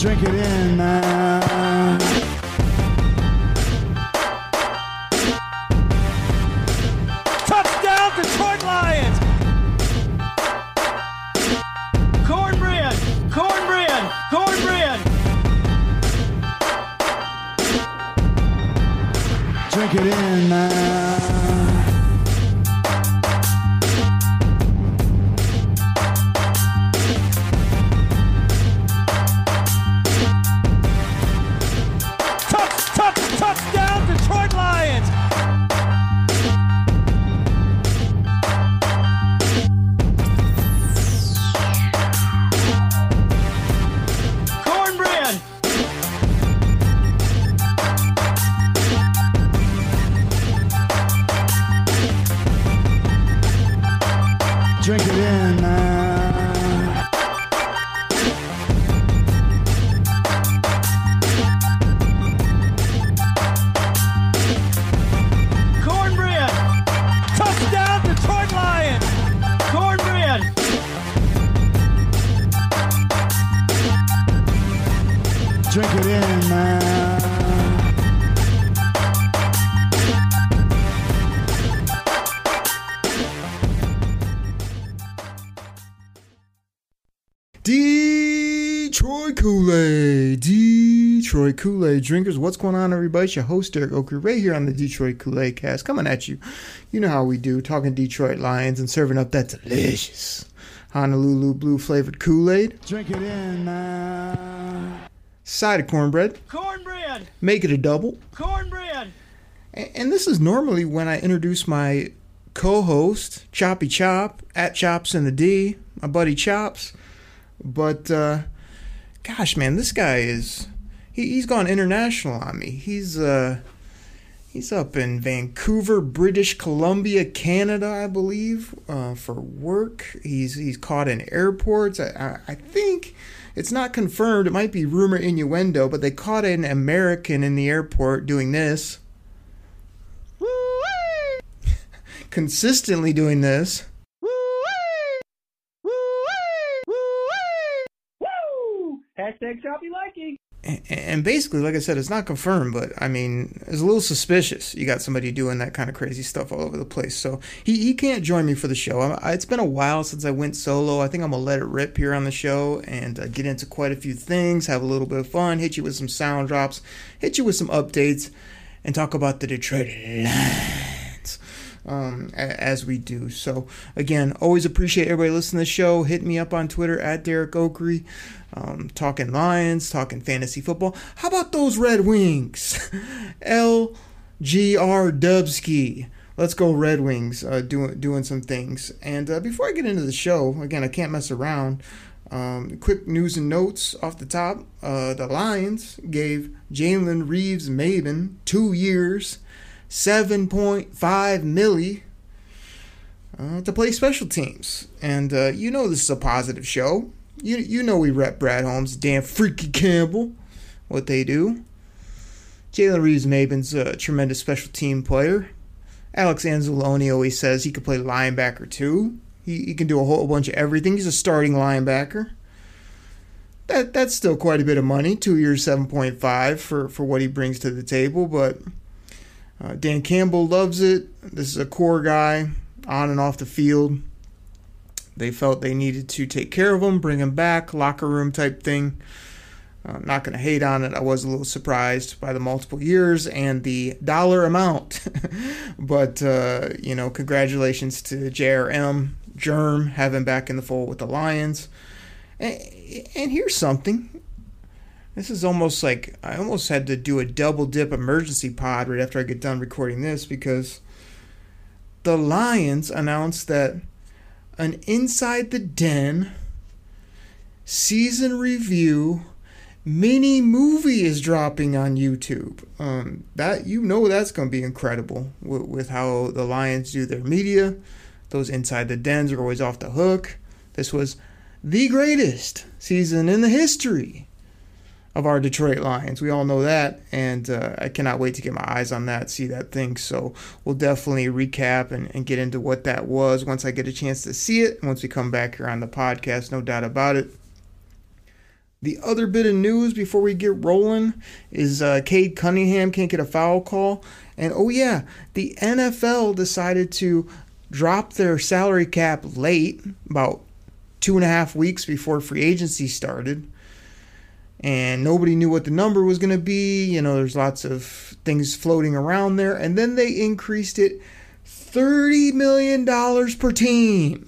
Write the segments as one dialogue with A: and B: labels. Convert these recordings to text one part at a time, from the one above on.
A: Drink it in, man.
B: Touchdown, Detroit Lions! Cornbread! Cornbread! Cornbread!
A: Drink it in, man.
B: Touchdown, Detroit Lions! Cornbread!
A: Drink it in, man.
B: Cornbread! Touchdown, Detroit Lions! Cornbread!
A: Drink it in, man. Detroit Kool-Aid. Detroit Kool-Aid drinkers. What's going on, everybody? It's your host, Derek Oakley, right here on the Detroit Kool-Aid cast, coming at you. You know how we do, talking Detroit Lions and serving up that delicious Honolulu blue flavored Kool-Aid. Drink it in, man. Side of cornbread.
B: Cornbread!
A: Make it a double.
B: Cornbread!
A: And this is normally when I introduce my co-host, Choppy Chop, at Chops in the D, my buddy Chops. But, gosh, man, this guy is, he's gone international on me. He's up in Vancouver, British Columbia, Canada, I believe, for work. He's caught in airports. I think it's not confirmed. It might be rumor innuendo, but they caught an American in the airport doing this. Consistently doing this.
B: Hashtag choppy liking.
A: And basically, like I said, it's not confirmed, but I mean, it's a little suspicious. You got somebody doing that kind of crazy stuff all over the place. So he can't join me for the show. It's been a while since I went solo. I think I'm going to let it rip here on the show and get into quite a few things, have a little bit of fun, hit you with some sound drops, hit you with some updates, and talk about the Detroit Lions. As we do. So again, always appreciate everybody listening to the show. Hit me up on Twitter at Derek Oakley. Talking Lions, talking fantasy football. How about those Red Wings? LGR Dubsky. Let's go Red Wings, doing some things. And before I get into the show, again, I can't mess around. Quick news and notes off the top. The Lions gave Jalen Reeves-Maybin 2 years, $7.5 million to play special teams. And you know this is a positive show. You know we rep Brad Holmes, Dan Freaky Campbell, what they do. Jalen Reeves-Maybin's a tremendous special team player. Alex Anzalone always says he could play linebacker too. He can do a whole bunch of everything. He's a starting linebacker. That's still quite a bit of money. 2 years, 7.5 for what he brings to the table. But Dan Campbell loves it. This is a core guy on and off the field. They felt they needed to take care of him, bring him back, locker room type thing. I'm not going to hate on it. I was a little surprised by the multiple years and the dollar amount. But, congratulations to JRM, Germ, having him back in the fold with the Lions. And here's something. This is almost like I almost had to do a double dip emergency pod right after I get done recording this, because the Lions announced that an Inside the Den season review mini movie is dropping on YouTube. That's going to be incredible with how the Lions do their media. Those Inside the Dens are always off the hook. This was the greatest season in the history of our Detroit Lions. We all know that, and I cannot wait to get my eyes on that, see that thing. So we'll definitely recap and get into what that was once I get a chance to see it, once we come back here on the podcast, no doubt about it. The other bit of news before we get rolling is Cade Cunningham can't get a foul call. And oh yeah, the NFL decided to drop their salary cap late, about 2.5 weeks before free agency started. And nobody knew what the number was going to be. You know, there's lots of things floating around there. And then they increased it $30 million per team.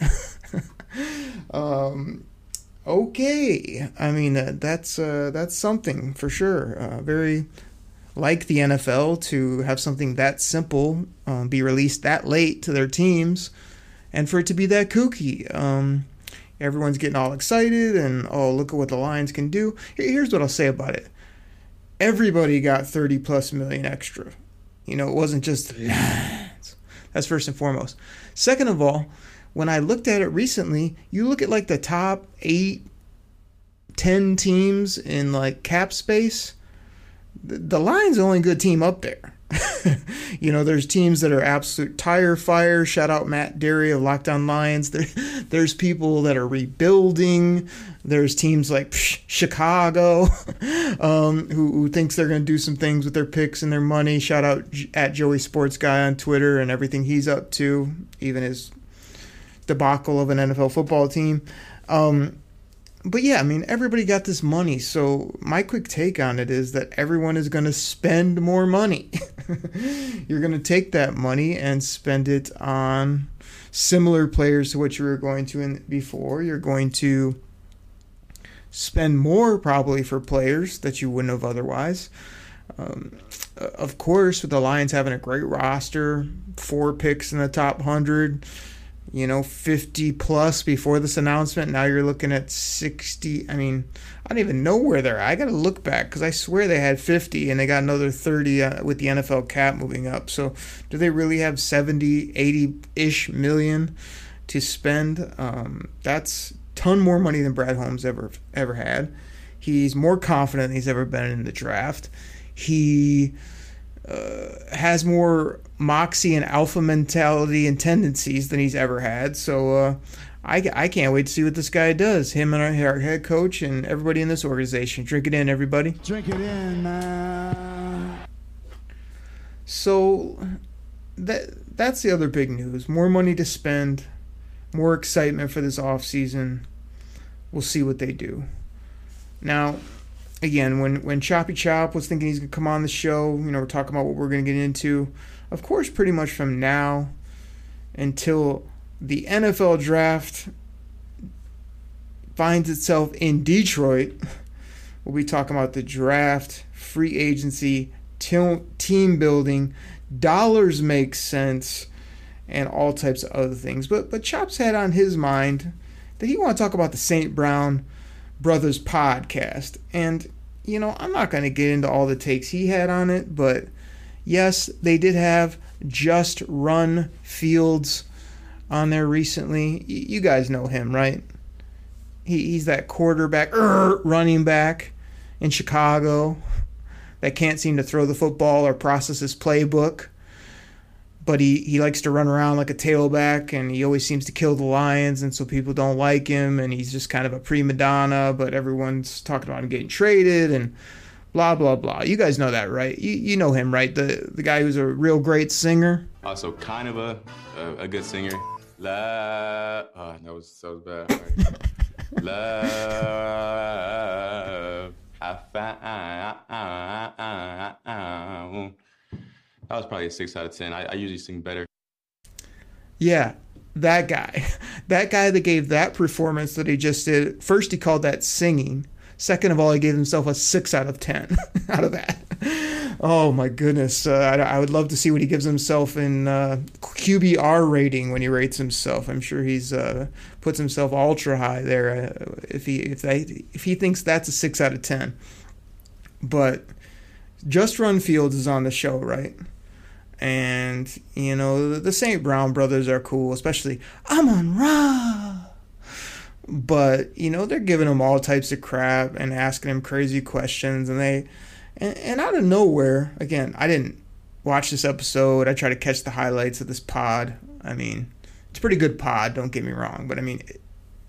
A: Okay, I mean that's something for sure. Very like the NFL to have something that simple be released that late to their teams, and for it to be that kooky. Everyone's getting all excited and oh, look at what the Lions can do. Here's what I'll say about it: everybody got 30+ million extra. You know, it wasn't just the Lions. That's first and foremost. Second of all, when I looked at it recently, you look at like the top 8-10 teams in like cap space, the Lions are the only good team up there. You know, there's teams that are absolute tire fire. Shout out Matt Derry of Lockdown Lions. There's people that are rebuilding. There's teams like Chicago who thinks they're going to do some things with their picks and their money. Shout out at Joey Sports Guy on Twitter and everything he's up to, even his debacle of an NFL football team. But yeah, I mean, everybody got this money. So my quick take on it is that everyone is going to spend more money. You're going to take that money and spend it on similar players to what you were going to before. You're going to spend more probably for players that you wouldn't have otherwise. Of course, with the Lions having a great roster, 4 picks in the top 100, you know, 50 plus before this announcement. Now you're looking at 60. I mean, I don't even know where they're at. I got to look back because I swear they had 50 and they got another 30 with the NFL cap moving up. So do they really have 70, 80-ish million to spend? That's a ton more money than Brad Holmes ever had. He's more confident than he's ever been in the draft. He has more moxie and alpha mentality and tendencies than he's ever had. So I can't wait to see what this guy does. Him and our head coach and everybody in this organization. Drink it in, everybody.
C: Drink it in, man.
A: So that's the other big news. More money to spend, more excitement for this offseason. We'll see what they do. Now, again, when Choppy Chop was thinking he's going to come on the show, you know, we're talking about what we're going to get into. Of course, pretty much from now until the NFL draft finds itself in Detroit, we'll be talking about the draft, free agency, team building, dollars make sense, and all types of other things. But Chop's had on his mind that he want to talk about the St. Brown Brothers podcast. And, you know, I'm not going to get into all the takes he had on it, but yes, they did have Just Run Fields on there recently. You guys know him, right? He's that quarterback, running back in Chicago that can't seem to throw the football or process his playbook. But he likes to run around like a tailback, and he always seems to kill the Lions, and so people don't like him, and he's just kind of a prima donna, but everyone's talking about him getting traded, and blah, blah, blah. You guys know that, right? You know him, right? The guy who's a real great singer.
D: Also kind of a good singer. That was bad. Right. Love, I found. That was probably a 6 out of 10. I usually sing better.
A: Yeah, that guy. That guy that gave that performance that he just did. First, he called that singing. Second of all, he gave himself a 6 out of 10 out of that. Oh, my goodness. I would love to see what he gives himself in QBR rating when he rates himself. I'm sure he's puts himself ultra high there if he thinks that's a 6 out of 10. But Just Run Fields is on the show, right? And, you know, the St. Brown Brothers are cool, especially Amon-Ra. But, you know, they're giving him all types of crap and asking him crazy questions. And out of nowhere, again, I didn't watch this episode. I try to catch the highlights of this pod. I mean, it's a pretty good pod, don't get me wrong. But, I mean,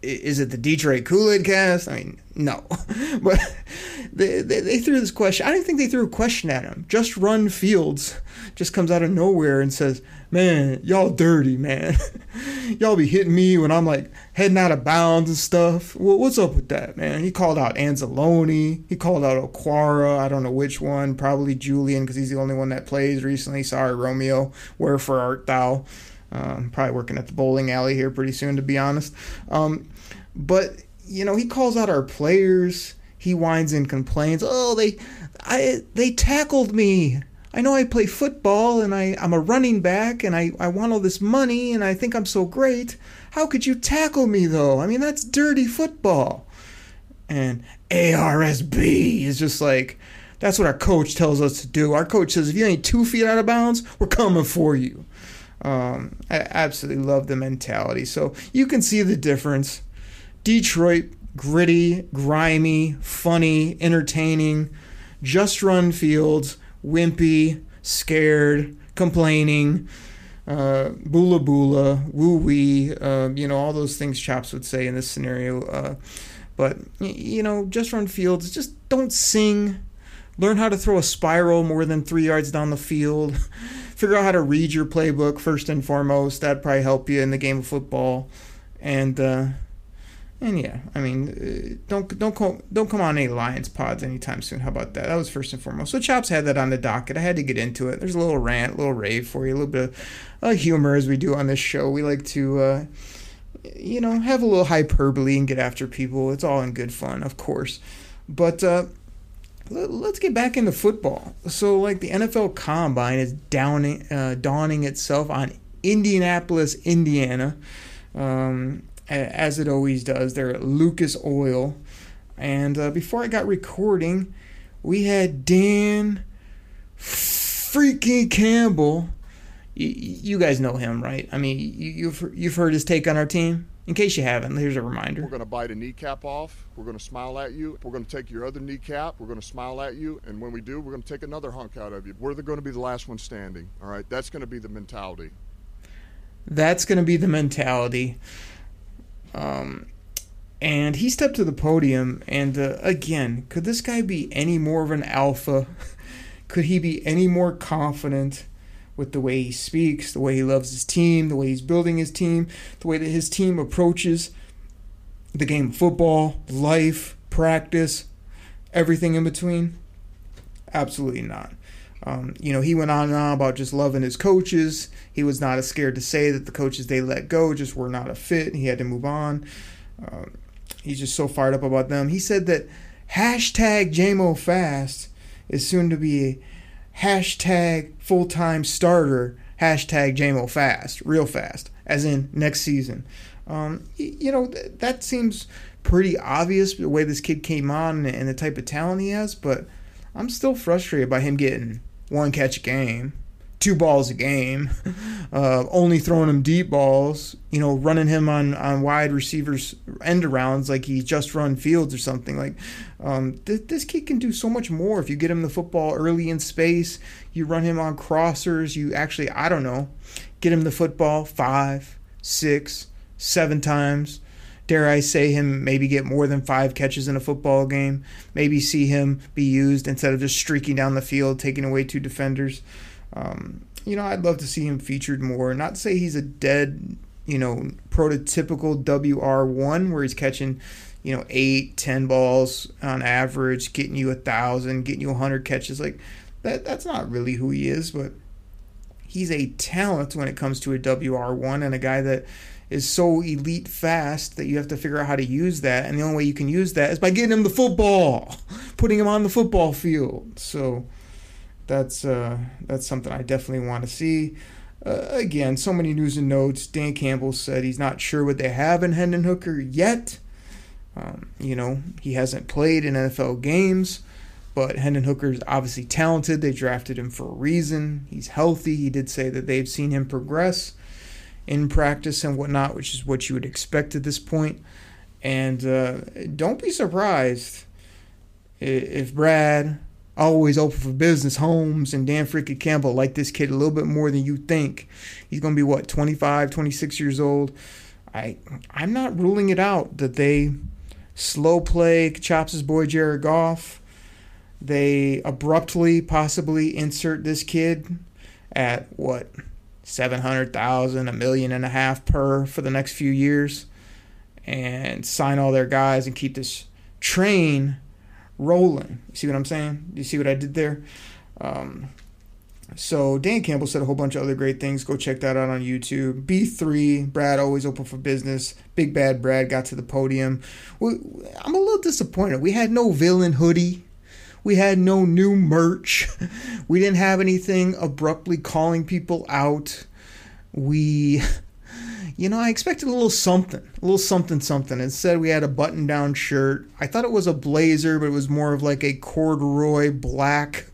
A: is it the Detroit Kool-Aid cast? I mean, no. But they threw this question. I didn't think they threw a question at him. Just Run Fields just comes out of nowhere and says, man, y'all dirty, man. Y'all be hitting me when I'm like heading out of bounds and stuff. Well, what's up with that, man? He called out Anzalone. He called out Okwara. I don't know which one. Probably Julian, because he's the only one that plays recently. Sorry, Romeo. Wherefore art thou? Probably working at the bowling alley here pretty soon, to be honest. But, he calls out our players. He whines and complains. Oh, they tackled me. I know I play football, and I'm a running back, and I want all this money, and I think I'm so great. How could you tackle me, though? I mean, that's dirty football. And ARSB is just like, that's what our coach tells us to do. Our coach says, if you ain't 2 feet out of bounds, we're coming for you. I absolutely love the mentality. So you can see the difference. Detroit, gritty, grimy, funny, entertaining. Just Run Fields, wimpy, scared, complaining, boola boola, woo wee, all those things Chops would say in this scenario. But Just Run Fields, just don't sing. Learn how to throw a spiral more than 3 yards down the field. Figure out how to read your playbook first and foremost. That'd probably help you in the game of football. And yeah, I mean, don't come on any Lions pods anytime soon. How about that? That was first and foremost. So Chops had that on the docket. I had to get into it. There's a little rant, a little rave for you, a little bit of humor as we do on this show. We like to, have a little hyperbole and get after people. It's all in good fun, of course. But let's get back into football. So, the NFL Combine is dawning itself on Indianapolis, Indiana. As it always does. They're at Lucas Oil. And before I got recording, we had Dan freaking Campbell. You guys know him, right? I mean, you've heard his take on our team. In case you haven't, here's a reminder.
E: We're going to bite a kneecap off. We're going to smile at you. We're going to take your other kneecap. We're going to smile at you. And when we do, we're going to take another hunk out of you. We're going to be the last one standing. All right? That's going to be the mentality.
A: That's going to be the mentality. And he stepped to the podium, and again, could this guy be any more of an alpha? Could he be any more confident with the way he speaks, the way he loves his team, the way he's building his team, the way that his team approaches the game of football, life, practice, everything in between? Absolutely not. He went on and on about just loving his coaches. He was not as scared to say that the coaches they let go just were not a fit. He had to move on. He's just so fired up about them. He said that hashtag JMOFast is soon to be hashtag full-time starter, hashtag JMOFast, real fast, as in next season. That seems pretty obvious, the way this kid came on and the type of talent he has, but I'm still frustrated by him getting 1 catch a game, 2 balls a game, only throwing him deep balls, running him on wide receivers end arounds like he Just Run Fields or something. This kid can do so much more if you get him the football early in space. You run him on crossers. You actually, get him the football 5, 6, 7 times. Dare I say him maybe get more than 5 catches in a football game. Maybe see him be used instead of just streaking down the field, taking away 2 defenders. I'd love to see him featured more. Not to say he's a dead, prototypical WR1 where he's catching, 8, 10 balls on average, getting you 1,000, getting you 100 catches. That's not really who he is, but he's a talent when it comes to a WR1 and a guy that is so elite fast that you have to figure out how to use that. And the only way you can use that is by getting him the football, putting him on the football field. So that's something I definitely want to see. Again, so many news and notes. Dan Campbell said he's not sure what they have in Hendon Hooker yet. He hasn't played in NFL games, but Hendon Hooker is obviously talented. They drafted him for a reason. He's healthy. He did say that they've seen him progress in practice and whatnot, which is what you would expect at this point. And don't be surprised if Brad, always open for business, Holmes and Dan freaking Campbell like this kid a little bit more than you think. He's going to be, 25, 26 years old. I'm not ruling it out that they slow play Chops' boy Jared Goff. They abruptly possibly insert this kid at what, 700,000, $1.5 million per for the next few years, and sign all their guys and keep this train rolling. You see what I'm saying? Do you see what I did there? So Dan Campbell said a whole bunch of other great things. Go check that out on YouTube. B3, Brad always open for business. Big Bad Brad got to the podium. I'm a little disappointed. We had no villain hoodie. We had no new merch. We didn't have anything abruptly calling people out. I expected a little something. Instead, we had a button-down shirt. I thought it was a blazer, but it was more of like a corduroy black,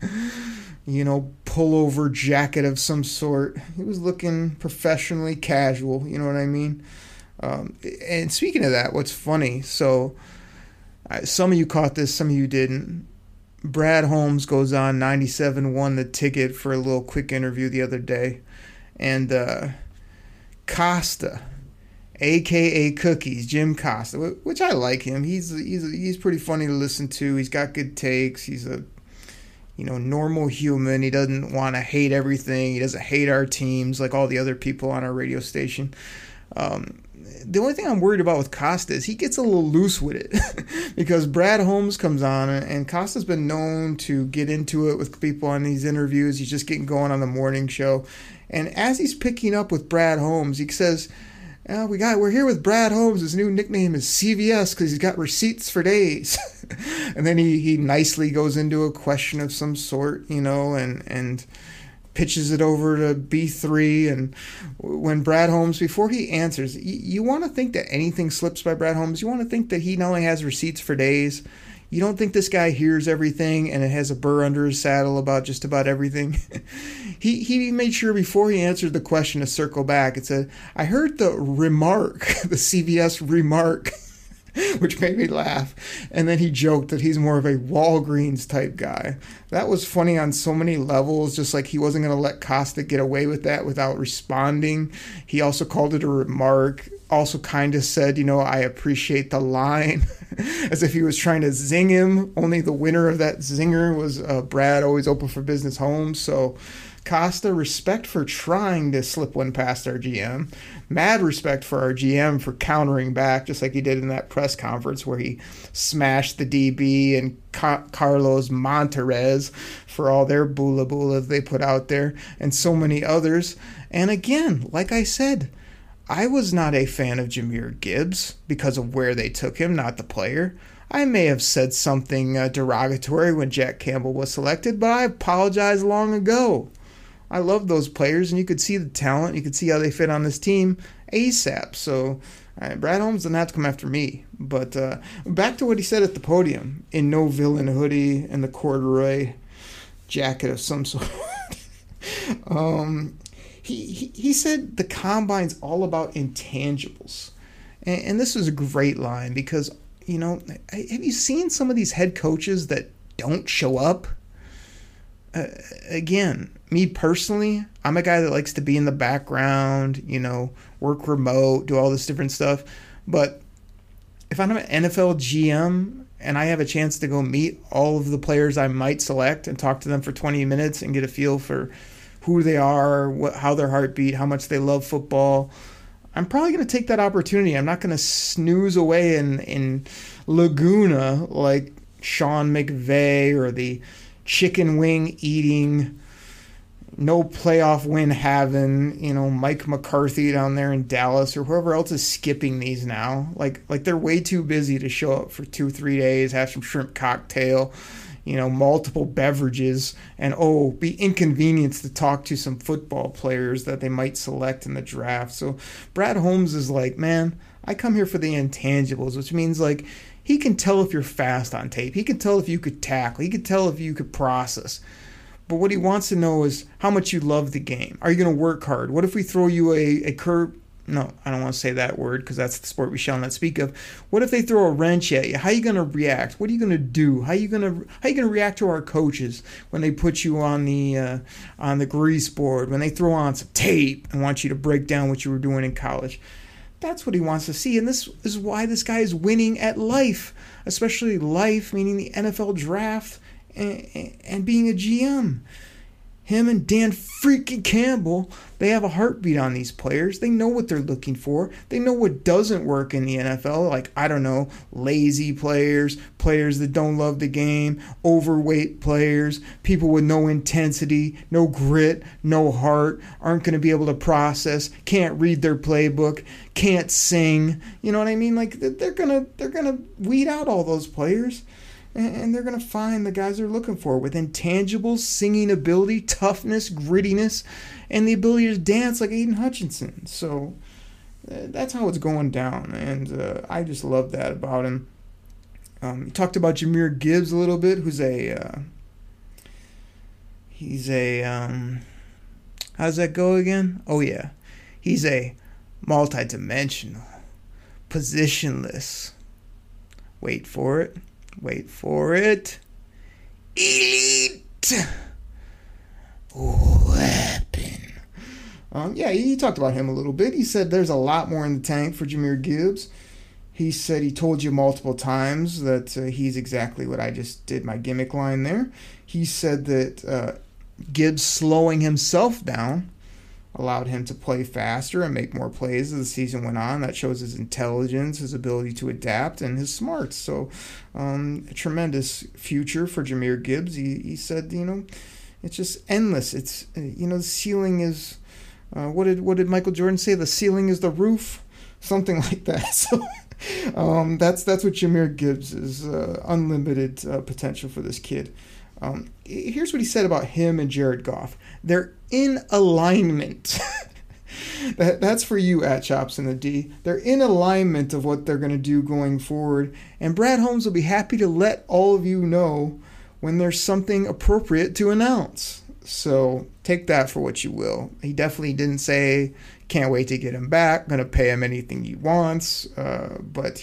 A: pullover jacket of some sort. It was looking professionally casual, you know what I mean? And speaking of that, what's funny, so some of you caught this, some of you didn't. Brad Holmes goes on 97 won the ticket for a little quick interview the other day. And Costa, a.k.a. Cookies, Jim Costa, which I like him. He's pretty funny to listen to. He's got good takes. He's a normal human. He doesn't want to hate everything. He doesn't hate our teams like all the other people on our radio station. The only thing I'm worried about with Costa is he gets a little loose with it because Brad Holmes comes on, and Costa's been known to get into it with people on these interviews. He's just getting going on the morning show. And as he's picking up with Brad Holmes, he says, we're here with Brad Holmes. His new nickname is CVS because he's got receipts for days. And then he nicely goes into a question of some sort, and pitches it over to B3. And when Brad Holmes, before he answers, you want to think that anything slips by Brad Holmes. You want to think that he not only has receipts for days, you don't think this guy hears everything and it has a burr under his saddle about just about everything. He made sure before he answered the question to circle back. It said, I heard the remark, the CVS remark, which made me laugh. And then he joked that he's more of a Walgreens type guy. That was funny on so many levels, just like he wasn't going to let Costa get away with that without responding. He also called it a remark. Also kind of said, I appreciate the line, as if he was trying to zing him. Only the winner of that zinger was Brad, always open for business Holmes. So Costa, respect for trying to slip one past our GM. Mad respect for our GM for countering back, just like he did in that press conference where he smashed the DB and Carlos Monterrez for all their bula they put out there, and so many others. And again, like I said, I was not a fan of Jahmyr Gibbs because of where they took him, not the player. I may have said something derogatory when Jack Campbell was selected, but I apologized long ago. I love those players, and you could see the talent. You could see how they fit on this team ASAP. So Brad Holmes doesn't have to come after me. But back to what he said at the podium, in no villain hoodie and the corduroy jacket of some sort. He said the combine's all about intangibles. And this was a great line because, have you seen some of these head coaches that don't show up? Again, me personally, I'm a guy that likes to be in the background, work remote, do all this different stuff. But if I'm an NFL GM and I have a chance to go meet all of the players I might select and talk to them for 20 minutes and get a feel for who they are, how their heart beat, how much they love football, I'm probably going to take that opportunity. I'm not going to snooze away in Laguna like Sean McVay or the chicken wing eating, no playoff win having, Mike McCarthy down there in Dallas or whoever else is skipping these now. Like they're way too busy to show up for 2-3 days, have some shrimp cocktail, multiple beverages, and be inconvenienced to talk to some football players that they might select in the draft. So Brad Holmes is like, man, I come here for the intangibles, which means like he can tell if you're fast on tape. He can tell if you could tackle. He can tell if you could process. But what he wants to know is how much you love the game. Are you going to work hard? What if we throw you a curve? No, I don't want to say that word because that's the sport we shall not speak of. What if they throw a wrench at you? How are you going to react? What are you going to do? How are you going to react to our coaches when they put you on the grease board, when they throw on some tape and want you to break down what you were doing in college? That's what he wants to see, and this is why this guy is winning at life, especially life, meaning the NFL draft and being a GM. Him and Dan freaking Campbell, they have a heartbeat on these players. They know what they're looking for. They know what doesn't work in the NFL. Like, I don't know, lazy players, players that don't love the game, overweight players, people with no intensity, no grit, no heart, aren't going to be able to process, can't read their playbook, can't sing. You know what I mean? Like, they're gonna weed out all those players. And they're going to find the guys they're looking for with intangibles, singing ability, toughness, grittiness, and the ability to dance like Aiden Hutchinson. So that's how it's going down, and I just love that about him. He talked about Jahmyr Gibbs a little bit, who's how does that go again? Oh, yeah. He's a multi-dimensional, positionless, wait for it, elite weapon. Yeah, he talked about him a little bit. He said there's a lot more in the tank for Jahmyr Gibbs. He said he told you multiple times that he's exactly what I just did my gimmick line there. He said that Gibbs slowing himself down allowed him to play faster and make more plays as the season went on. That shows his intelligence, his ability to adapt, and his smarts. So a tremendous future for Jahmyr Gibbs. He said, it's just endless. It's, the ceiling is, what did Michael Jordan say? The ceiling is the roof? Something like that. So that's what Jahmyr Gibbs is, unlimited potential for this kid. Here's what he said about him and Jared Goff. They're in alignment. That's for you at Chops in the D. They're in alignment of what they're going to do going forward. And Brad Holmes will be happy to let all of you know when there's something appropriate to announce. So take that for what you will. He definitely didn't say, can't wait to get him back, going to pay him anything he wants. But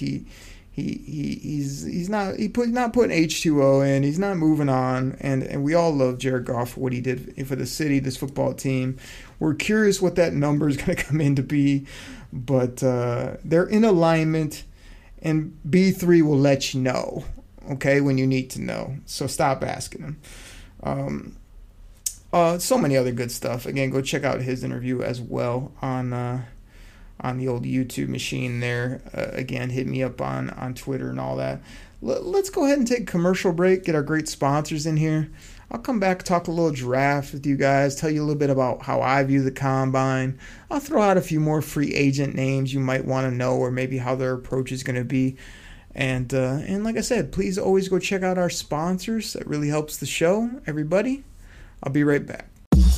A: he's not putting H2O in. He's not moving on, and we all love Jared Goff for what he did for the city, this football team. We're curious what that number is going to come in to be, but they're in alignment, and B3 will let you know, okay, when you need to know. So stop asking him. So many other good stuff. Again, go check out his interview as well on the old YouTube machine there. Again, hit me up on Twitter and all that. Let's go ahead and take a commercial break, get our great sponsors in here. I'll come back, talk a little draft with you guys, tell you a little bit about how I view the combine. I'll throw out a few more free agent names you might want to know, or maybe how their approach is going to be. And like I said, please always go check out our sponsors. That really helps the show, everybody. I'll be right back.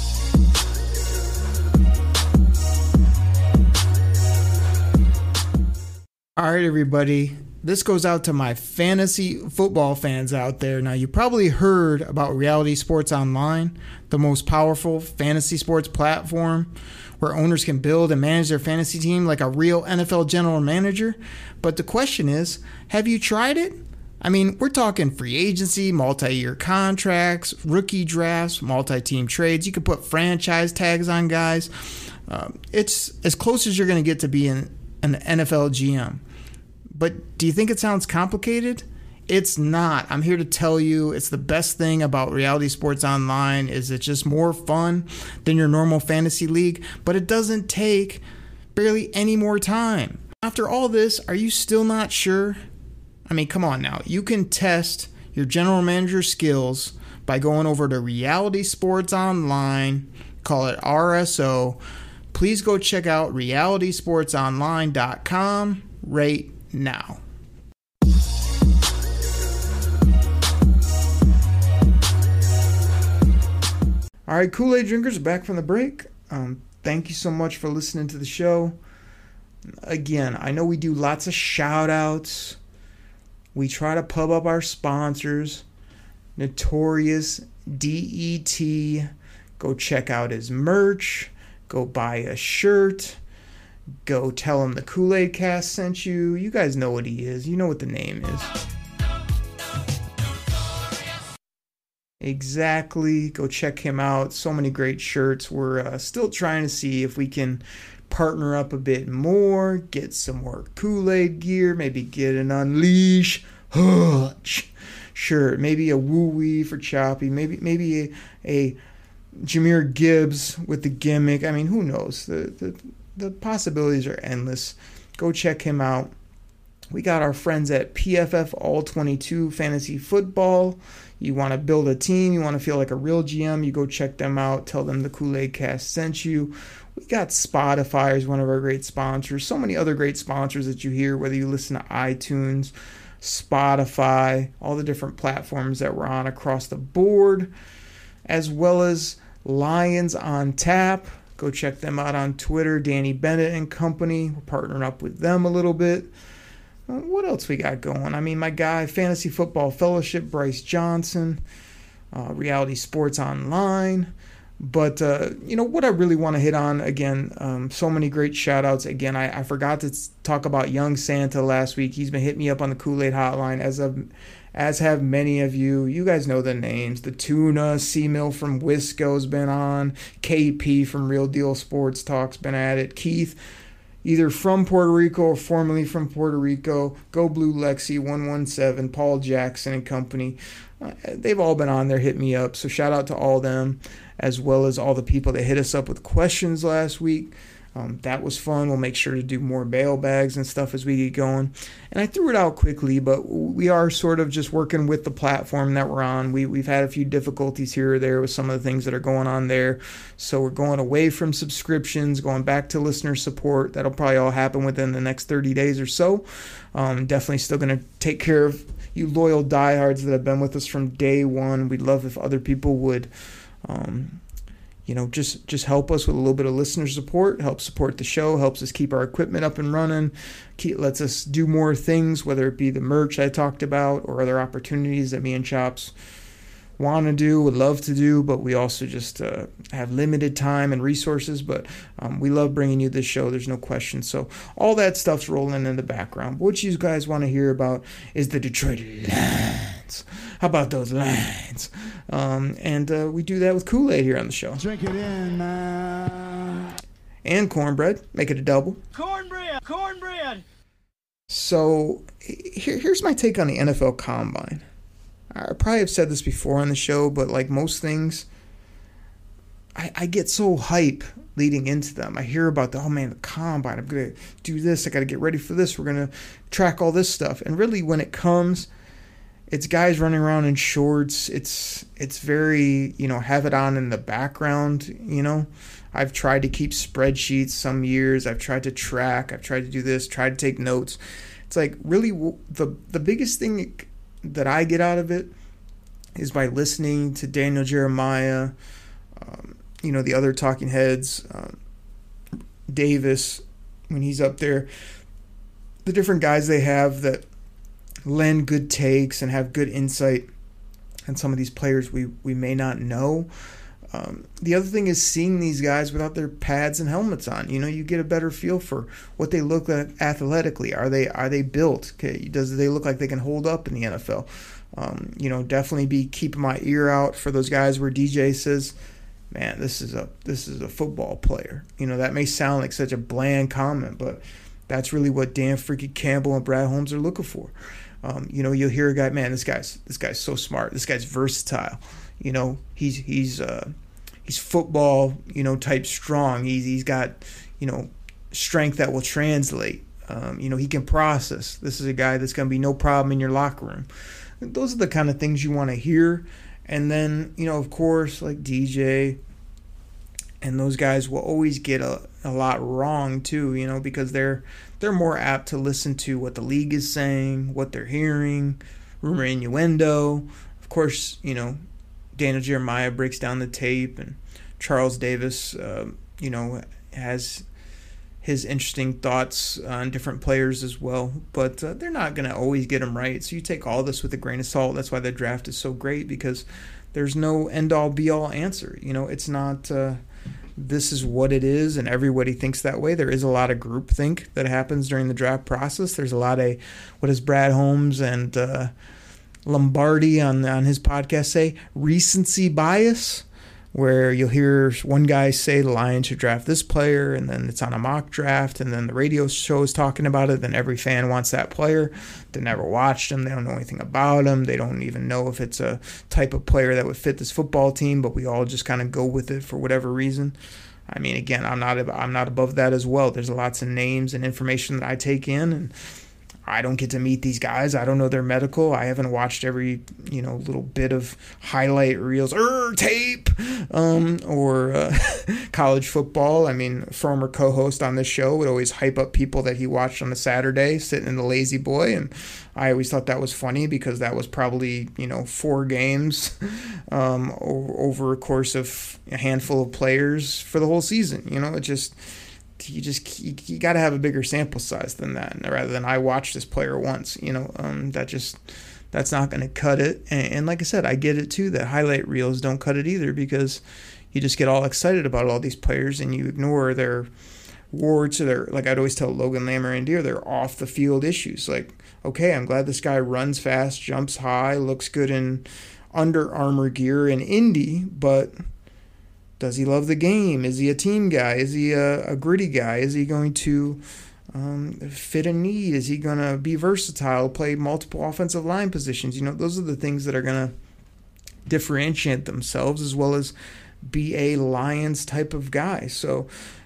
A: All right, everybody. This goes out to my fantasy football fans out there. Now, you probably heard about Reality Sports Online, the most powerful fantasy sports platform where owners can build and manage their fantasy team like a real NFL general manager. But the question is, have you tried it? I mean, we're talking free agency, multi-year contracts, rookie drafts, multi-team trades. You can put franchise tags on guys. It's as close as you're going to get to being an NFL GM. But do you think it sounds complicated? It's not. I'm here to tell you it's the best thing about Reality Sports Online is it's just more fun than your normal fantasy league, but it doesn't take barely any more time. After all this, are you still not sure? I mean, come on now. You can test your general manager skills by going over to Reality Sports Online, call it RSO. Please go check out realitysportsonline.com right now. All right, Kool-Aid drinkers are back from the break. Thank you so much for listening to the show. Again, I know we do lots of shout outs. We try to pub up our sponsors. Notorious DET. Go check out his merch. Go buy a shirt. Go tell him the Kool-Aid Cast sent you. You guys know what he is. You know what the name is. Exactly. Go check him out. So many great shirts. We're still trying to see if we can partner up a bit more, get some more Kool-Aid gear, maybe get an Unleash Hutch shirt, maybe a Woo-Wee for Choppy, maybe a Jahmyr Gibbs with the gimmick. I mean, who knows? The possibilities are endless. Go check him out. We got our friends at PFF All 22 Fantasy Football. You want to build a team, you want to feel like a real GM, you go check them out. Tell them the Kool-Aid Cast sent you. We got Spotify as one of our great sponsors. So many other great sponsors that you hear, whether you listen to iTunes, Spotify, all the different platforms that we're on across the board, as well as Lions on Tap. Go check them out on Twitter, Danny Bennett and company. We're partnering up with them a little bit. What else we got going? I mean, my guy, Fantasy Football Fellowship, Bryce Johnson, Reality Sports Online. But, what I really want to hit on, again, so many great shout-outs. Again, I forgot to talk about Young Santa last week. He's been hitting me up on the Kool-Aid hotline, as have many of you. You guys know the names. The Tuna, C-Mill from Wisco's been on. KP from Real Deal Sports Talk's been at it. Keith, either from Puerto Rico or formerly from Puerto Rico. Go Blue Lexi 117, Paul Jackson and company. They've all been on there, hit me up. So shout out to all them, as well as all the people that hit us up with questions last week. That was fun. We'll make sure to do more mailbags and stuff as we get going. And I threw it out quickly, but we are sort of just working with the platform that we're on. We've had a few difficulties here or there with some of the things that are going on there. So we're going away from subscriptions, going back to listener support. That'll probably all happen within the next 30 days or so. Definitely still going to take care of you loyal diehards that have been with us from day one. We'd love if other people would just help us with a little bit of listener support, help support the show, helps us keep our equipment up and running, lets us do more things, whether it be the merch I talked about or other opportunities that me and Chops want to do, would love to do, but we also just have limited time and resources. But we love bringing you this show, there's no question. So all that stuff's rolling in the background. But what you guys want to hear about is the Detroit Lions. How about those Lions? And we do that with Kool-Aid here on the show.
C: Drink it in, man.
A: And cornbread. Make it a double.
B: Cornbread.
A: So here's my take on the NFL Combine. I probably have said this before on the show, but like most things, I get so hype leading into them. I hear about the Combine. I'm going to do this. I got to get ready for this. We're going to track all this stuff. And really when it comes, it's guys running around in shorts. It's very, have it on in the background, I've tried to keep spreadsheets some years. I've tried to track. I've tried to do this, tried to take notes. It's like really the biggest thing that I get out of it is by listening to Daniel Jeremiah, the other talking heads, Davis, when he's up there, the different guys they have that lend good takes and have good insight on some of these players we may not know. The other thing is seeing these guys without their pads and helmets on. You get a better feel for what they look like athletically. Are they built? Okay, do they look like they can hold up in the NFL? Definitely be keeping my ear out for those guys where DJ says, "Man, this is a football player." That may sound like such a bland comment, but that's really what Dan freaking Campbell and Brad Holmes are looking for. You'll hear a guy, "Man, this guy's so smart. This guy's versatile. He's football, type strong. He's got, strength that will translate. He can process. This is a guy that's going to be no problem in your locker room." Those are the kind of things you want to hear. And then, of course, like DJ and those guys will always get a lot wrong too, because they're more apt to listen to what the league is saying, what they're hearing, rumor, innuendo. Of course, Daniel Jeremiah breaks down the tape, and Charles Davis, has his interesting thoughts on different players as well. But they're not going to always get them right. So you take all this with a grain of salt. That's why the draft is so great, because there's no end-all, be-all answer. It's not this is what it is, and everybody thinks that way. There is a lot of groupthink that happens during the draft process. There's a lot of, what does Brad Holmes and Lombardi on his podcast say? Recency bias. where you'll hear one guy say the Lions should draft this player, and then it's on a mock draft, and then the radio show is talking about it, then every fan wants that player. They never watched him. They don't know anything about him. They don't even know if it's a type of player that would fit this football team, but we all just kind of go with it for whatever reason. I mean, again, I'm not above that as well. There's lots of names and information that I take in, and I don't get to meet these guys. I don't know their medical. I haven't watched every, little bit of highlight reels or tape or college football. I mean, former co-host on this show would always hype up people that he watched on a Saturday sitting in the lazy boy. And I always thought that was funny because that was probably, 4 games over a course of a handful of players for the whole season. You got to have a bigger sample size than that, rather than I watched this player once. That's not going to cut it. And like I said, I get it too that highlight reels don't cut it either, because you just get all excited about all these players and you ignore their warts or their, like I'd always tell Logan Lamorandier, their off the field issues. Like, okay, I'm glad this guy runs fast, jumps high, looks good in Under Armour gear in Indy, but does he love the game? Is he a team guy? Is he a gritty guy? Is he going to fit a need? Is he going to be versatile, play multiple offensive line positions? Those are the things that are going to differentiate themselves, as well as be a Lions type of guy. So,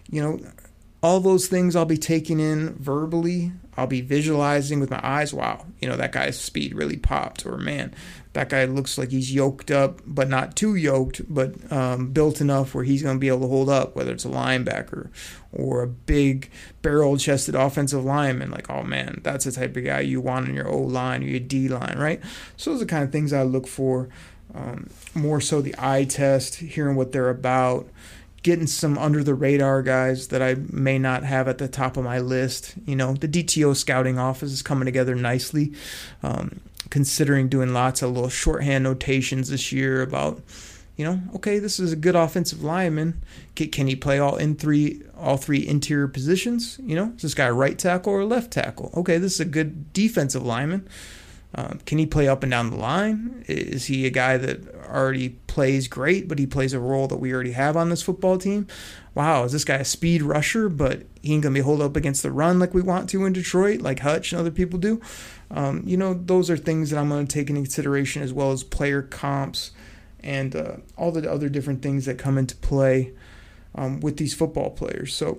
A: all those things I'll be taking in verbally. I'll be visualizing with my eyes. Wow, that guy's speed really popped. Or, man, that guy looks like he's yoked up, but not too yoked, but built enough where he's going to be able to hold up, whether it's a linebacker or a big barrel-chested offensive lineman. Like, oh, man, that's the type of guy you want in your O-line or your D-line, right? So those are the kind of things I look for. More so the eye test, hearing what they're about, getting some under-the-radar guys that I may not have at the top of my list. The DTO scouting office is coming together nicely. Considering doing lots of little shorthand notations this year about, okay, this is a good offensive lineman. Can he play all three interior positions? Is this guy a right tackle or a left tackle? Okay, this is a good defensive lineman. Can he play up and down the line? Is he a guy that already plays great, but he plays a role that we already have on this football team? Wow, is this guy a speed rusher, but he ain't going to be hold up against the run like we want to in Detroit, like Hutch and other people do? Those are things that I'm going to take into consideration, as well as player comps and all the other different things that come into play with these football players. So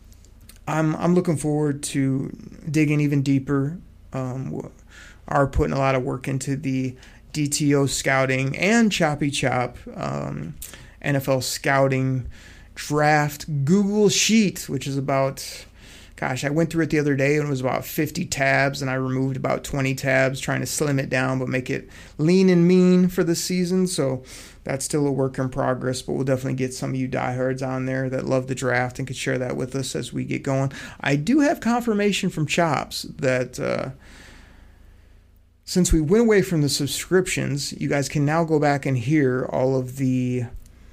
A: I'm looking forward to digging even deeper. Are putting a lot of work into the DTO scouting and Choppy Chop NFL scouting draft Google Sheet, which is about, I went through it the other day and it was about 50 tabs, and I removed about 20 tabs, trying to slim it down but make it lean and mean for the season. So that's still a work in progress, but we'll definitely get some of you diehards on there that love the draft and could share that with us as we get going. I do have confirmation from Chops that since we went away from the subscriptions, you guys can now go back and hear all of the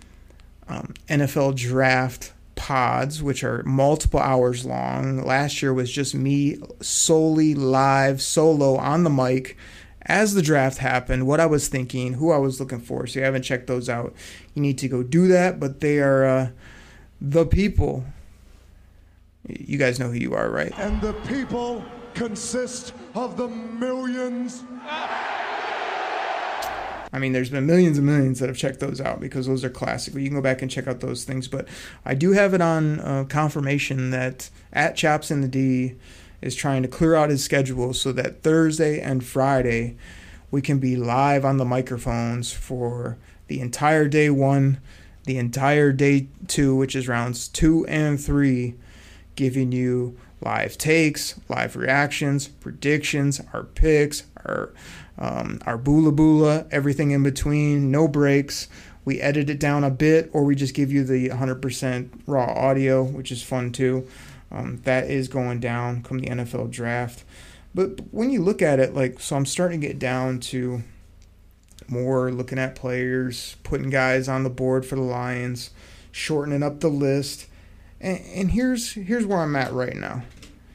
A: NFL draft pods, which are multiple hours long. Last year was just me solely live, solo on the mic as the draft happened, what I was thinking, who I was looking for. So if you haven't checked those out, you need to go do that. But they are the people. You guys know who you are, right?
F: And the people consist of the millions.
A: I mean, there's been millions and millions that have checked those out because those are classic. But you can go back and check out those things. But I do have it on confirmation that at Chops in the D is trying to clear out his schedule so that Thursday and Friday we can be live on the microphones for the entire day 1, the entire day 2, which is rounds 2 and 3, giving you live takes, live reactions, predictions, our picks, our boola boola, everything in between, no breaks. We edit it down a bit, or we just give you the 100% raw audio, which is fun too. That is going down come the NFL draft. But when you look at it, so I'm starting to get down to more looking at players, putting guys on the board for the Lions, shortening up the list. And here's where I'm at right now.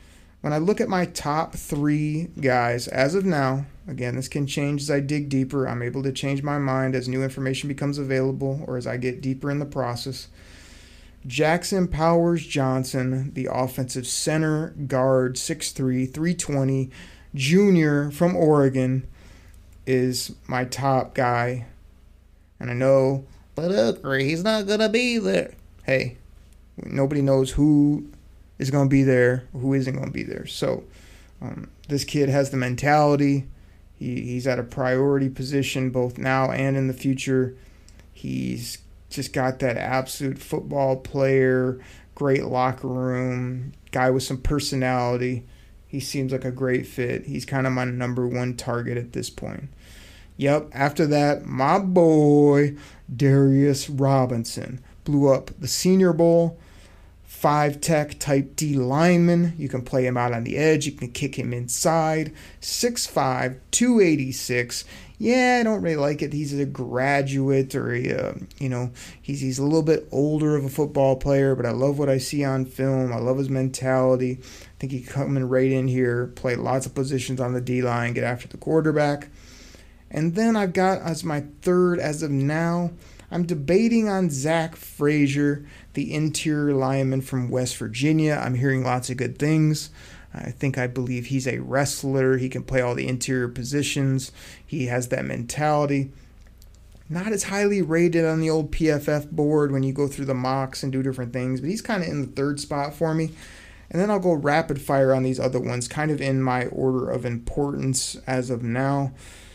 A: when I look at my top 3 guys as of now, again, this can change as I dig deeper. I'm able to change my mind as new information becomes available or as I get deeper in the process. Jackson Powers Johnson, the offensive center guard, 6'3", 320, junior from Oregon, is my top guy. And I know, but he's not going to be there. Hey, nobody knows who is going to be there or who isn't going to be there. So this kid has the mentality. He's at a priority position both now and in the future. He's just got that absolute football player, great locker room, guy with some personality. He seems like a great fit. He's kind of my number 1 target at this point. Yep, after that, my boy, Darius Robinson, blew up the Senior Bowl. 5-tech type D lineman. You can play him out on the edge. You can kick him inside. 6'5", 286. Yeah, I don't really like it. He's a graduate or he's a little bit older of a football player, but I love what I see on film. I love his mentality. I think he coming right in here, play lots of positions on the D-line, get after the quarterback. And then I've got as my 3rd as of now, I'm debating on Zach Frazier, the interior lineman from West Virginia. I'm hearing lots of good things. I believe he's a wrestler. He can play all the interior positions. He has that mentality. Not as highly rated on the old PFF board when you go through the mocks and do different things, but he's kind of in the 3rd spot for me. And then I'll go rapid fire on these other ones, kind of in my order of importance as of now.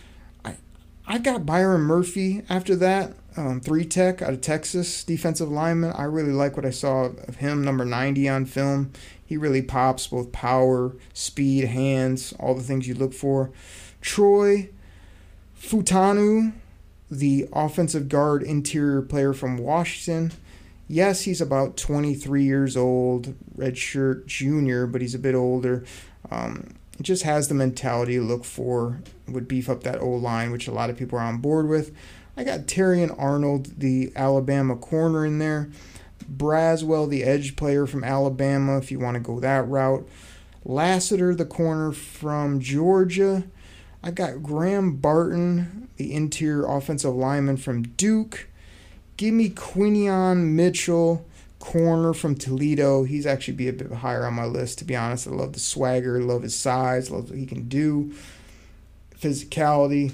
A: I've got Byron Murphy after that. 3-tech out of Texas, defensive lineman. I really like what I saw of him, number 90 on film. He really pops, both power, speed, hands, all the things you look for. Troy Futanu, the offensive guard interior player from Washington. Yes, he's about 23 years old, redshirt junior, but he's a bit older. Just has the mentality to look for, would beef up that O-line, which a lot of people are on board with. I got Terrion Arnold, the Alabama corner in there. Braswell, the edge player from Alabama, if you want to go that route. Lassiter, the corner from Georgia. I got Graham Barton, the interior offensive lineman from Duke. Give me Quinion Mitchell, corner from Toledo. He's actually be a bit higher on my list, to be honest. I love the swagger, love his size, love what he can do, physicality.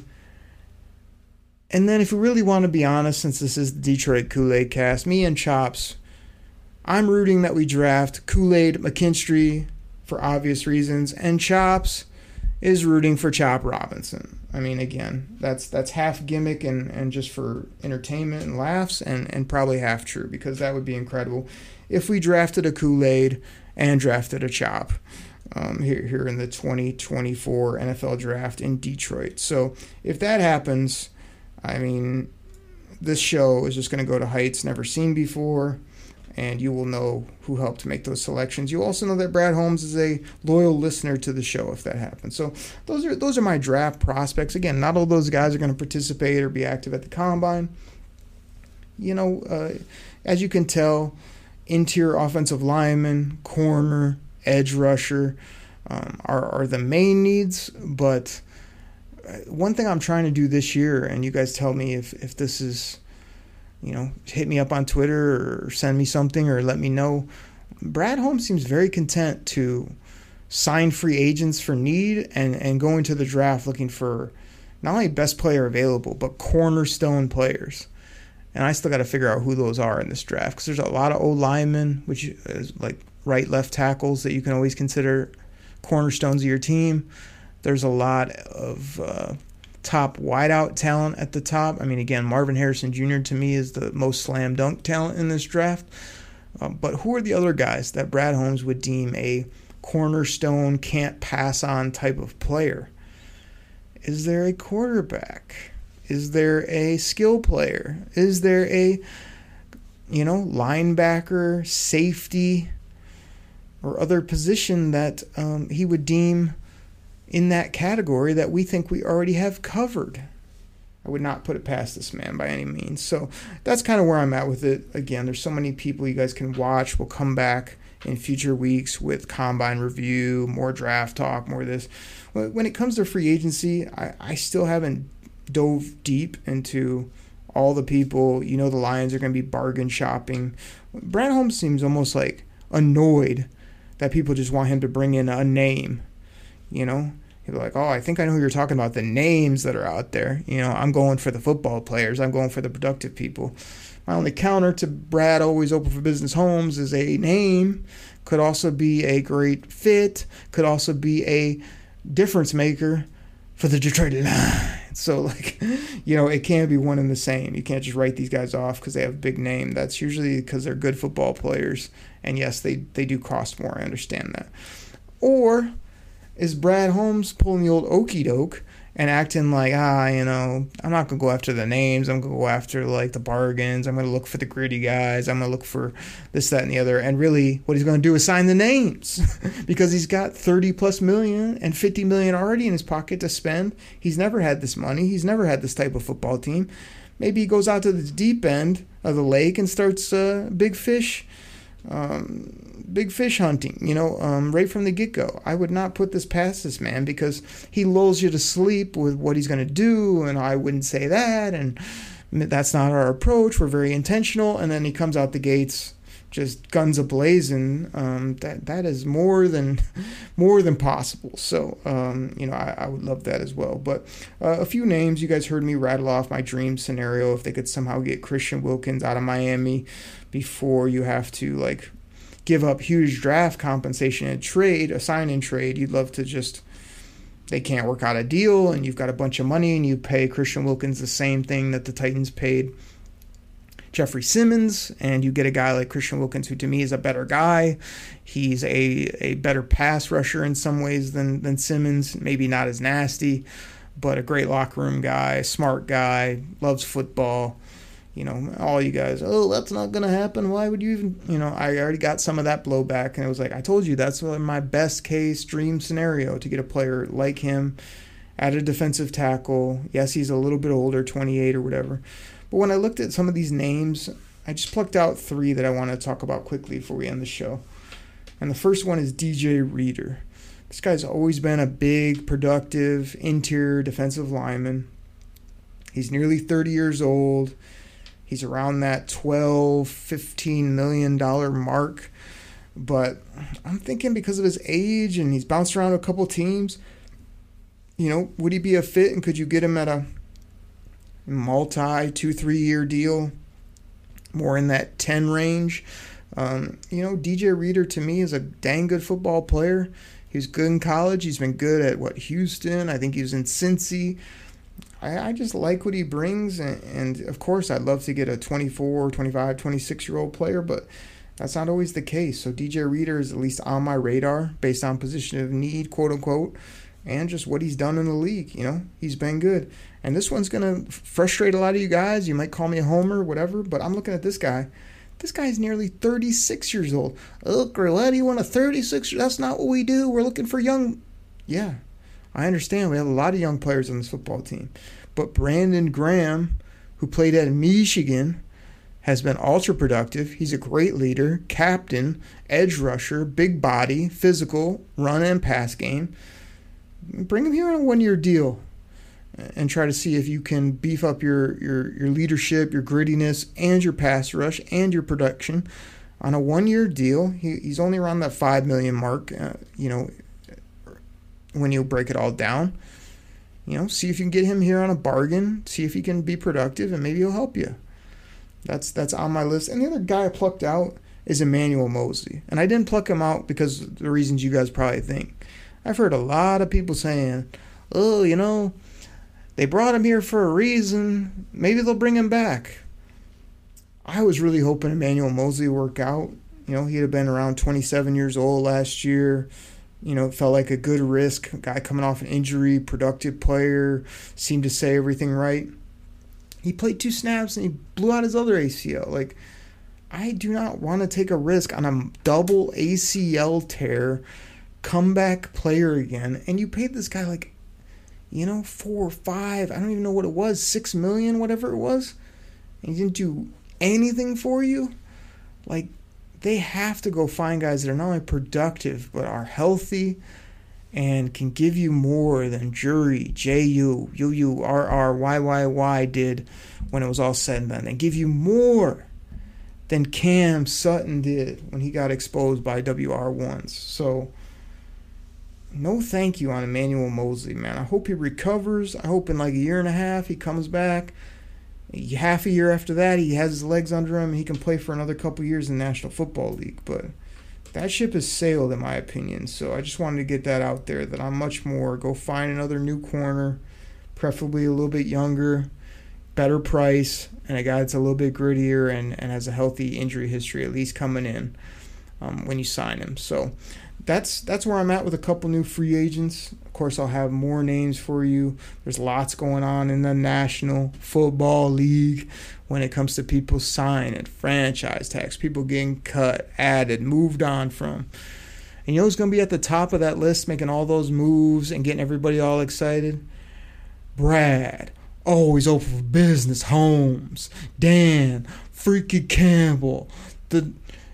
A: And then if we really want to be honest, since this is the Detroit Kool-Aid cast, me and Chops, I'm rooting that we draft Kool-Aid McKinstry for obvious reasons, and Chops is rooting for Chop Robinson. I mean, again, that's half gimmick and just for entertainment and laughs, and probably half true, because that would be incredible if we drafted a Kool-Aid and drafted a Chop here in the 2024 NFL draft in Detroit. So if that happens, I mean, this show is just going to go to heights never seen before, and you will know who helped make those selections. You also know that Brad Holmes is a loyal listener to the show if that happens. So those are my draft prospects. Again, not all those guys are going to participate or be active at the Combine. As you can tell, interior offensive lineman, corner, edge rusher are the main needs, but one thing I'm trying to do this year, and you guys tell me if this is, hit me up on Twitter or send me something or let me know. Brad Holmes seems very content to sign free agents for need and go into the draft looking for not only best player available, but cornerstone players. And I still got to figure out who those are in this draft, because there's a lot of O-linemen, which is like right, left tackles that you can always consider cornerstones of your team. There's a lot of top wideout talent at the top. I mean, again, Marvin Harrison Jr. to me is the most slam dunk talent in this draft. But who are the other guys that Brad Holmes would deem a cornerstone, can't pass on type of player? Is there a quarterback? Is there a skill player? Is there a, linebacker, safety, or other position that he would deem in that category that we think we already have covered? I would not put it past this man by any means. So that's kind of where I'm at with it. Again, there's so many people you guys can watch. We'll come back in future weeks with combine review, more draft talk, more of this. When it comes to free agency, I still haven't dove deep into all the people. The Lions are going to be bargain shopping. Brad Holmes seems almost like annoyed that people just want him to bring in a name. He'll be like, oh, I think I know who you're talking about, the names that are out there. I'm going for the football players. I'm going for the productive people. My only counter to Brad always open for business Holmes is a name. Could also be a great fit. Could also be a difference maker for the Detroit Lions. So, it can't be one and the same. You can't just write these guys off because they have a big name. That's usually because they're good football players. And yes, they do cost more. I understand that. Or is Brad Holmes pulling the old okey doke and acting like, I'm not going to go after the names. I'm going to go after, the bargains. I'm going to look for the gritty guys. I'm going to look for this, that, and the other. And really, what he's going to do is sign the names because he's got $30+ million and $50 million already in his pocket to spend. He's never had this money. He's never had this type of football team. Maybe he goes out to the deep end of the lake and starts big fish hunting, right from the get-go. I would not put this past this man because he lulls you to sleep with what he's going to do, and I wouldn't say that, and that's not our approach. We're very intentional, and then he comes out the gates just guns a-blazing. That is more than possible. So, I would love that as well. But a few names, you guys heard me rattle off my dream scenario if they could somehow get Christian Wilkins out of Miami before you have to, give up huge draft compensation and a sign-in trade. You'd love to they can't work out a deal, and you've got a bunch of money, and you pay Christian Wilkins the same thing that the Titans paid Jeffrey Simmons, and you get a guy like Christian Wilkins, who to me is a better guy. He's a better pass rusher in some ways than Simmons, maybe not as nasty, but a great locker room guy, smart guy, loves football. All you guys, that's not going to happen. Why would you even, I already got some of that blowback, and it was like, I told you, that's my best case dream scenario, to get a player like him at a defensive tackle. Yes, he's a little bit older, 28 or whatever. But when I looked at some of these names, I just plucked out 3 that I want to talk about quickly before we end the show. And the first one is DJ Reader. This guy's always been a big, productive, interior defensive lineman. He's nearly 30 years old. He's around that $12-15 million mark. But I'm thinking because of his age and he's bounced around a couple teams, would he be a fit, and could you get him at a multi 2-3 year deal, more in that 10 range? DJ Reader to me is a dang good football player. He was good in college. He's been good at Houston. I think he was in Cincy. I just like what he brings, and of course I'd love to get a 24, 25, 26-year-old player, but that's not always the case. So DJ Reader is at least on my radar based on position of need, quote-unquote, and just what he's done in the league. He's been good. And this one's going to frustrate a lot of you guys. You might call me a homer, whatever, but I'm looking at this guy. This guy's nearly 36 years old. Look, why do you want a 36? That's not what we do. We're looking for young. Yeah, I understand. We have a lot of young players on this football team. But Brandon Graham, who played at Michigan, has been ultra productive. He's a great leader, captain, edge rusher, big body, physical, run and pass game. Bring him here on a 1-year deal and try to see if you can beef up your leadership, your grittiness, and your pass rush and your production on a 1-year deal. He's only around that $5 million mark, when you break it all down. See if you can get him here on a bargain, see if he can be productive, and maybe he'll help you. That's on my list. And the other guy I plucked out is Emmanuel Moseley. And I didn't pluck him out because of the reasons you guys probably think. I've heard a lot of people saying, they brought him here for a reason. Maybe they'll bring him back. I was really hoping Emmanuel Moseley would work out. He'd have been around 27 years old last year. It felt like a good risk. A guy coming off an injury, productive player, seemed to say everything right. He played 2 snaps and he blew out his other ACL. I do not want to take a risk on a double ACL tear, comeback player again. And you paid this guy 4 or 5, I don't even know what it was, $6 million, whatever it was. And he didn't do anything for you. they have to go find guys that are not only productive but are healthy and can give you more than Jury, JU, UU, RR, YYY did when it was all said and done. And give you more than Cam Sutton did when he got exposed by WR1s. So, no thank you on Emmanuel Moseley, man. I hope he recovers. I hope in like a year and a half he comes back. Half a year after that, he has his legs under him and he can play for another couple years in the National Football League. But that ship has sailed, in my opinion. So I just wanted to get that out there, that I'm much more go find another new corner, preferably a little bit younger, better price, and a guy that's a little bit grittier and has a healthy injury history at least coming in when you sign him. So that's where I'm at with a couple new free agents. Of course, I'll have more names for you. There's lots going on in the National Football League when it comes to people signing, franchise tags, people getting cut, added, moved on from. And you know who's going to be at the top of that list making all those moves and getting everybody all excited? Brad. Always open for business. Holmes. Dan. Freaky Campbell. The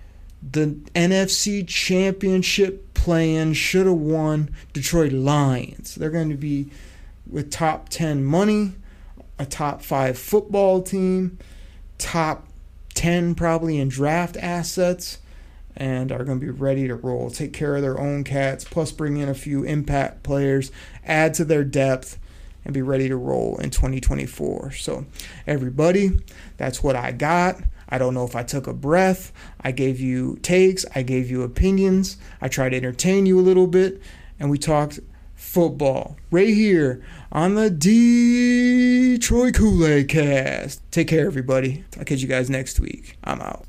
A: NFC Championship playing should have won Detroit Lions. They're going to be with top 10 money, a top 5 football team, top 10 probably in draft assets, and are going to be ready to roll. Take care of their own cats, plus bring in a few impact players, add to their depth, and be ready to roll in 2024. So, everybody, that's what I got. I don't know if I took a breath. I gave you takes. I gave you opinions. I tried to entertain you a little bit. And we talked football right here on the Detroit Kool-Aid Cast. Take care, everybody. I'll catch you guys next week. I'm out.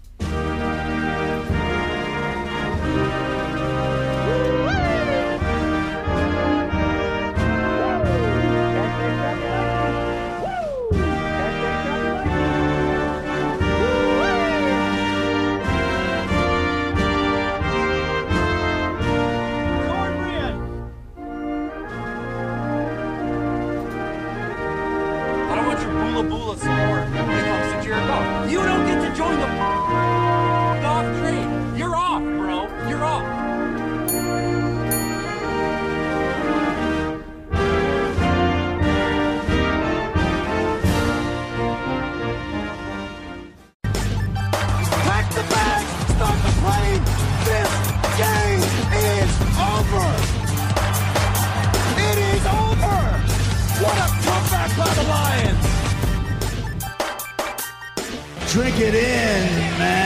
G: You don't get to join the golf trade. You're off, bro. You're off.
F: Pack the bag, start the plane. This game is over. It is over. What a comeback by the Lions. Drink it in, man.